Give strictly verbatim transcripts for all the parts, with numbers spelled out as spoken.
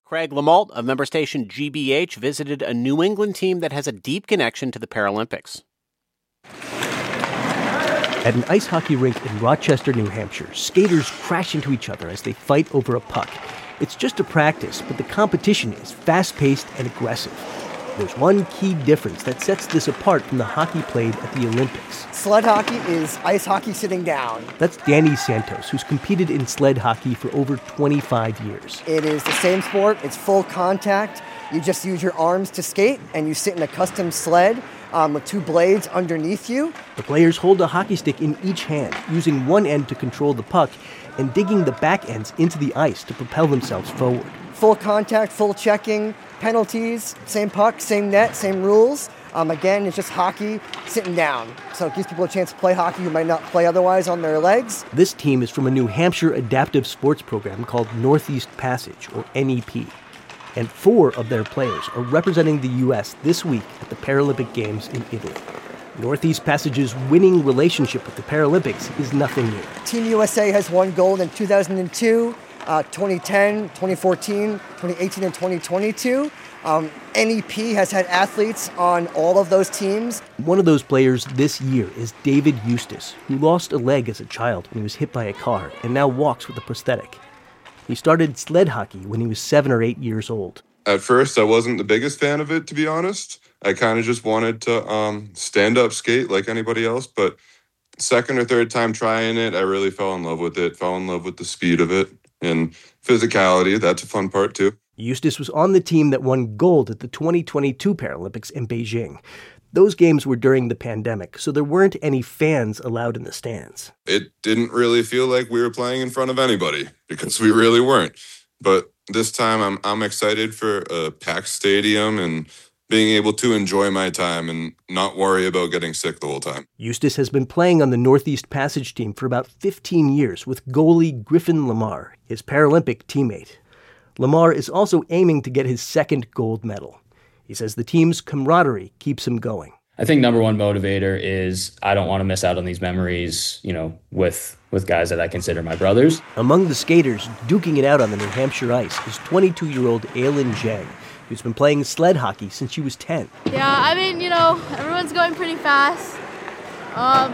Craig LaMalte of member station G B H visited a New England team that has a deep connection to the Paralympics. At an ice hockey rink in Rochester, New Hampshire, skaters crash into each other as they fight over a puck. It's just a practice, but the competition is fast-paced and aggressive. There's one key difference that sets this apart from the hockey played at the Olympics. Sled hockey is ice hockey sitting down. That's Danny Santos, who's competed in sled hockey for over twenty-five years. It is the same sport. It's full contact. You just use your arms to skate, and you sit in a custom sled um, with two blades underneath you. The players hold a hockey stick in each hand, using one end to control the puck and digging the back ends into the ice to propel themselves forward. Full contact, full checking, penalties, same puck, same net, same rules. Um, again, it's just hockey sitting down. So it gives people a chance to play hockey who might not play otherwise on their legs. This team is from a New Hampshire adaptive sports program called Northeast Passage, or N E P. And four of their players are representing the U S this week at the Paralympic Games in Italy. Northeast Passage's winning relationship with the Paralympics is nothing new. Team U S A has won gold in two thousand two, uh, twenty ten, twenty fourteen, twenty eighteen, and twenty twenty-two. Um, N E P has had athletes on all of those teams. One of those players this year is David Eustace, who lost a leg as a child when he was hit by a car and now walks with a prosthetic. He started sled hockey when he was seven or eight years old. At first, I wasn't the biggest fan of it, to be honest. I kind of just wanted to um, stand up skate like anybody else. But second or third time trying it, I really fell in love with it, fell in love with the speed of it and physicality. That's a fun part, too. Eustace was on the team that won gold at the twenty twenty-two Paralympics in Beijing. Those games were during the pandemic, so there weren't any fans allowed in the stands. It didn't really feel like we were playing in front of anybody because we really weren't. But this time I'm I'm excited for a packed stadium and being able to enjoy my time and not worry about getting sick the whole time. Eustace has been playing on the Northeast Passage team for about fifteen years with goalie Griffin Lamar, his Paralympic teammate. Lamar is also aiming to get his second gold medal. He says the team's camaraderie keeps him going. I think number one motivator is I don't want to miss out on these memories, you know, with with guys that I consider my brothers. Among the skaters duking it out on the New Hampshire ice is twenty-two-year-old Aylin Zhang, who's been playing sled hockey since she was ten. Yeah, I mean, you know, everyone's going pretty fast. Um,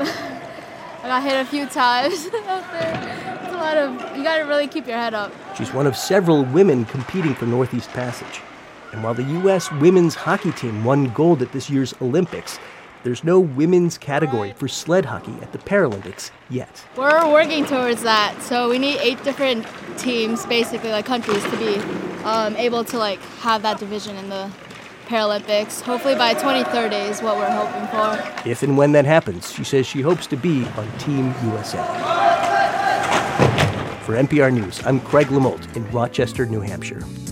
I got hit a few times out there. It's a lot of, you got to really keep your head up. She's one of several women competing for Northeast Passage. And while the U S women's hockey team won gold at this year's Olympics, there's no women's category for sled hockey at the Paralympics yet. We're working towards that. So we need eight different teams, basically, like countries, to be um, able to like have that division in the Paralympics. Hopefully by twenty thirty is what we're hoping for. If and when that happens, she says she hopes to be on Team U S A. For N P R News, I'm Craig LaMalte in Rochester, New Hampshire.